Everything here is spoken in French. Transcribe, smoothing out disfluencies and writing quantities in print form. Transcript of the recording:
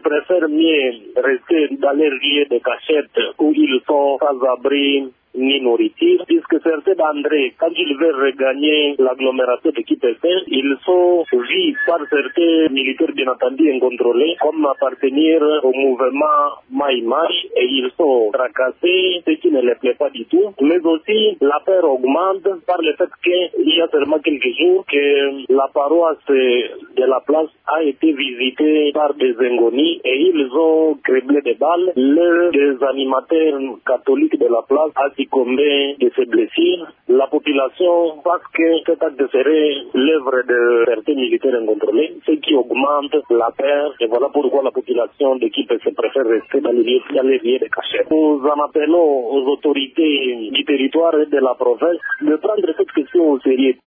préfèrent mieux rester dans les lieux de cachette où ils sont sans abri ni nourriture, puisque certains d'entre eux, quand ils veulent regagner l'agglomération de Kipese, ils sont vus par certains militaires bien entendu incontrôlés comme appartenir au mouvement Maï-Maï et ils sont tracassés, ce qui ne les plaît pas du tout. Mais aussi, la peur augmente par le fait qu'il y a seulement quelques jours que la paroisse de la place a été visitée par des inconnus et ils ont criblé des balles. L'un des animateurs catholiques de la place a succombé de ses blessures. La population pense que cet acte serait l'œuvre de certains militaires incontrôlés, ce qui augmente la peur et voilà pourquoi la population de Kipese préfère rester dans les lieux de cachette. Nous en appelons aux autorités du territoire et de la province de prendre cette question au sérieux.